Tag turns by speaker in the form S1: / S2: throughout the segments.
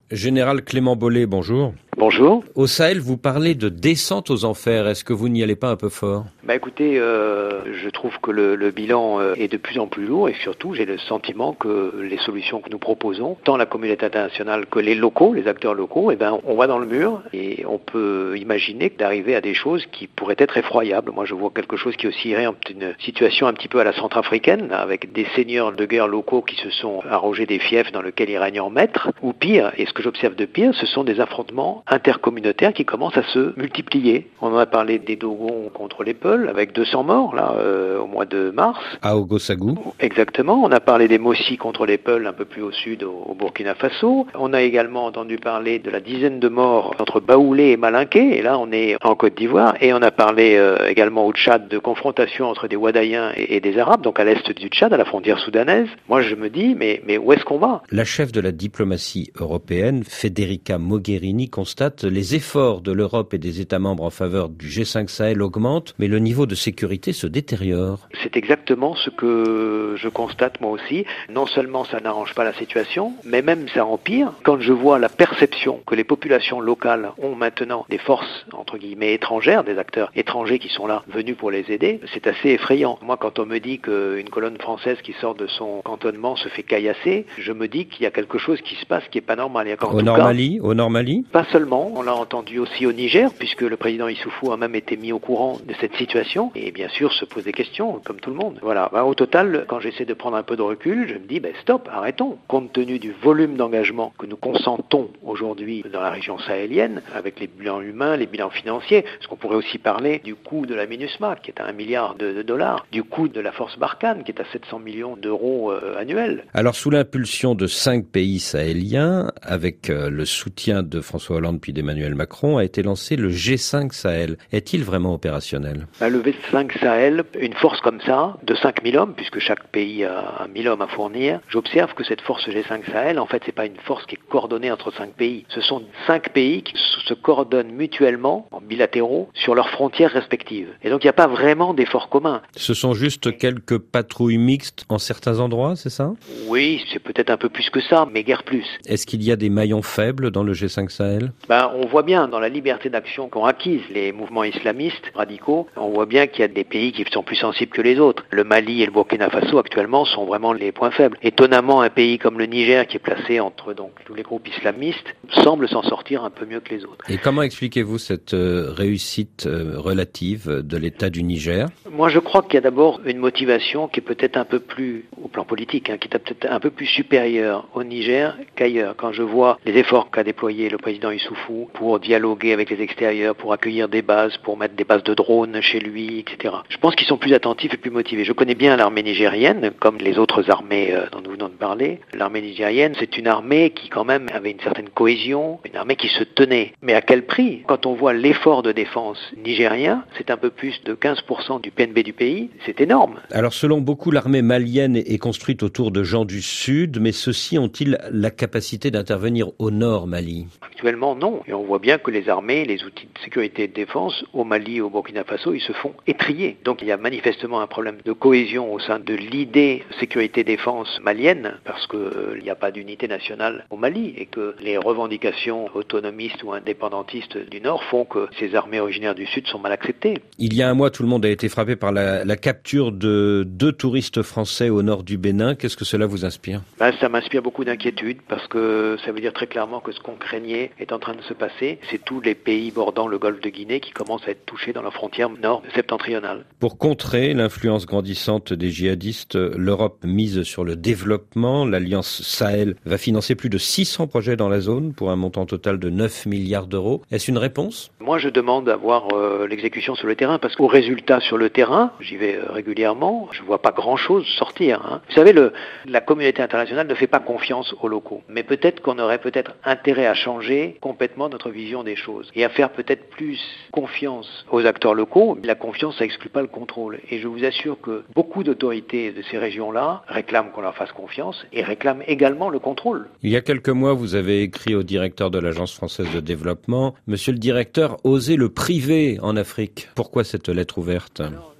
S1: Général Clément Beaulé, bonjour.
S2: Bonjour.
S1: Au Sahel, vous parlez de descente aux enfers. Est-ce que vous n'y allez pas un peu fort ?
S2: Écoutez, je trouve que le bilan est de plus en plus lourd et surtout j'ai le sentiment que les solutions que nous proposons, tant la communauté internationale que les locaux, les acteurs locaux, on va dans le mur et on peut imaginer d'arriver à des choses qui pourraient être effroyables. Moi je vois quelque chose qui oscillerait entre une situation un petit peu à la centrafricaine, avec des seigneurs de guerre locaux qui se sont arrogés des fiefs dans lesquels ils règnent en maître, ou pire, et ce que j'observe de pire, ce sont des affrontements intercommunautaires qui commencent à se multiplier. On en a parlé des Dogons contre les Peuls, avec 200 morts là au mois de mars.
S1: À Ogosagou.
S2: Exactement. On a parlé des Mossi contre les Peuls un peu plus au sud, au Burkina Faso. On a également entendu parler de la dizaine de morts entre Baoulé et Malinké, et là on est en Côte d'Ivoire. Et on a parlé également au Tchad de confrontation entre des Wadaïens et des Arabes, donc à l'est du Tchad, à la frontière soudanaise. Moi je me dis, mais où est-ce qu'on va ?
S1: La chef de la diplomatie européenne, Federica Mogherini, constate les efforts de l'Europe et des États membres en faveur du G5 Sahel augmentent, mais le niveau de sécurité se détériore.
S2: C'est exactement ce que je constate moi aussi. Non seulement ça n'arrange pas la situation, mais même ça empire. Quand je vois la perception que les populations locales ont maintenant des forces, entre guillemets, étrangères, des acteurs étrangers qui sont là, venus pour les aider, c'est assez effrayant. Moi, quand on me dit qu'une colonne française qui sort de son cantonnement se fait caillasser, je me dis qu'il y a quelque chose qui se passe qui est pas normal.
S1: Au Nord Mali ?
S2: Pas seulement, on l'a entendu aussi au Niger, puisque le président Issoufou a même été mis au courant de cette situation, et bien sûr se pose des questions, comme tout le monde. Voilà. Au total, quand j'essaie de prendre un peu de recul, je me dis, stop, arrêtons. Compte tenu du volume d'engagement que nous consentons aujourd'hui dans la région sahélienne, avec les bilans humains, les bilans financiers, parce qu'on pourrait aussi parler du coût de la MINUSMA, qui est à $1 milliard, du coût de la force Barkhane, qui est à 700 millions d'euros annuels.
S1: Alors, sous l'impulsion de 5 pays sahéliens, avec le soutien de François Hollande puis d'Emmanuel Macron, a été lancé le G5 Sahel. Est-il vraiment opérationnel ?
S2: Le G5 Sahel, une force comme ça, de 5000 hommes, puisque chaque pays a 1000 hommes à fournir, j'observe que cette force G5 Sahel, en fait, c'est pas une force qui est coordonnée entre 5 pays. Ce sont 5 pays qui se coordonnent mutuellement, en bilatéraux, sur leurs frontières respectives. Et donc, il n'y a pas vraiment d'efforts communs.
S1: Ce sont juste quelques patrouilles mixtes en certains endroits, c'est ça ?
S2: Oui, c'est peut-être un peu plus que ça, mais guère plus.
S1: Est-ce qu'il y a des maillons faibles dans le G5 Sahel ?
S2: On voit bien dans la liberté d'action qu'ont acquise les mouvements islamistes radicaux, on voit bien qu'il y a des pays qui sont plus sensibles que les autres. Le Mali et le Burkina Faso actuellement sont vraiment les points faibles. Étonnamment, un pays comme le Niger, qui est placé entre tous les groupes islamistes, semble s'en sortir un peu mieux que les autres.
S1: Et comment expliquez-vous cette réussite relative de l'État du Niger ?
S2: Moi, je crois qu'il y a d'abord une motivation qui est peut-être un peu plus, au plan politique, qui est peut-être un peu plus supérieure au Niger qu'ailleurs. Quand je vois les efforts qu'a déployé le président Issoufou pour dialoguer avec les extérieurs, pour accueillir des bases, pour mettre des bases de drones chez lui, etc. Je pense qu'ils sont plus attentifs et plus motivés. Je connais bien l'armée nigérienne, comme les autres armées dont nous venons de parler. L'armée nigérienne, c'est une armée qui quand même avait une certaine cohésion, une armée qui se tenait. Mais à quel prix ? Quand on voit l'effort de défense nigérien, c'est un peu plus de 15% du PNB du pays, c'est énorme.
S1: Alors selon beaucoup, l'armée malienne est construite autour de gens du Sud, mais ceux-ci ont-ils la capacité d'intervenir au Nord Mali ?
S2: Actuellement, non. Et on voit bien que les armées, les outils de sécurité et de défense, au Mali et au Burkina Faso, ils se font étrier. Donc il y a manifestement un problème de cohésion au sein de l'idée sécurité-défense malienne, parce qu'il n'y a pas d'unité nationale au Mali, et que les revendications autonomistes ou indépendantistes du Nord font que ces armées originaires du Sud sont mal acceptées.
S1: Il y a un mois, tout le monde a été frappé par la capture de 2 touristes français au nord du Bénin. Qu'est-ce que cela vous inspire ?
S2: Ça m'inspire beaucoup d'inquiétude, parce que ça veut dire très clairement que ce qu'on craignait est en train de se passer. C'est tous les pays bordant le golfe de Guinée qui commencent à être touchés dans la frontière nord septentrionale.
S1: Pour contrer l'influence grandissante des djihadistes, l'Europe mise sur le développement. L'Alliance Sahel va financer plus de 600 projets dans la zone pour un montant total de 9 milliards d'euros. Est-ce une réponse ?
S2: Moi, je demande d'avoir l'exécution sur le terrain, parce qu'au résultat sur le terrain, j'y vais régulièrement, je vois pas grand-chose sortir. Vous savez, la communauté internationale ne fait pas confiance aux locaux. Mais peut-être qu'on aurait intérêt à changer complètement notre vision des choses et à faire peut-être plus confiance aux acteurs locaux. La confiance, ça exclut pas le contrôle. Et je vous assure que beaucoup d'autorités de ces régions-là réclament qu'on leur fasse confiance et réclament également le contrôle.
S1: Il y a quelques mois, vous avez écrit au directeur de l'Agence française de développement: Monsieur le directeur, osez le privé en Afrique. Pourquoi cette lettre ouverte ?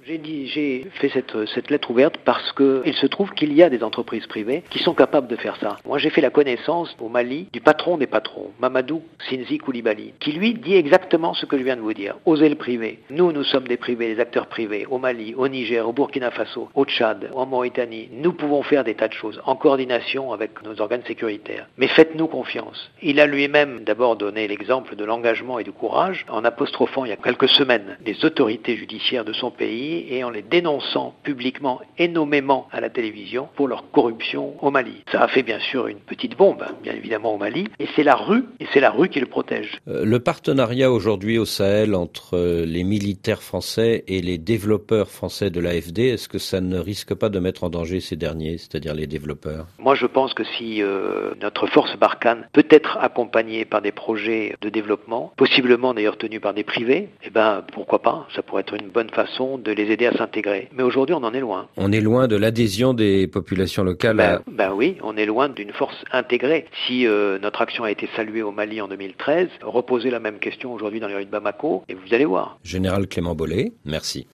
S2: J'ai fait cette lettre ouverte parce que il se trouve qu'il y a des entreprises privées qui sont capables de faire ça. Moi, j'ai fait la connaissance au Mali du patron des patrons, Mamadou Sinzi Koulibaly, qui lui dit exactement ce que je viens de vous dire. Osez le privé. Nous sommes des privés, des acteurs privés, au Mali, au Niger, au Burkina Faso, au Tchad, en Mauritanie. Nous pouvons faire des tas de choses, en coordination avec nos organes sécuritaires. Mais faites-nous confiance. Il a lui-même d'abord donné l'exemple de l'engagement et du courage en apostrophant il y a quelques semaines les autorités judiciaires de son pays et en les dénonçant publiquement et nommément à la télévision pour leur corruption au Mali. Ça a fait bien sûr une petite bombe, bien évidemment au Mali, et c'est la rue qui le protège.
S1: Le partenariat aujourd'hui au Sahel entre les militaires français et les développeurs français de l'AFD, est-ce que ça ne risque pas de mettre en danger ces derniers, c'est-à-dire les développeurs?
S2: Moi je pense que si notre force Barkhane peut être accompagnée par des projets de développement, possiblement d'ailleurs tenus par des privés, eh ben pourquoi pas, ça pourrait être une bonne façon de les aider à s'intégrer. Mais aujourd'hui on en est loin.
S1: On est loin de l'adhésion des populations locales.
S2: Oui, on est loin d'une force intégrée. Si notre action a été saluée au Mali en 2013, reposez la même question aujourd'hui dans les rues de Bamako et vous allez voir.
S1: Général Clément Beaulé, merci.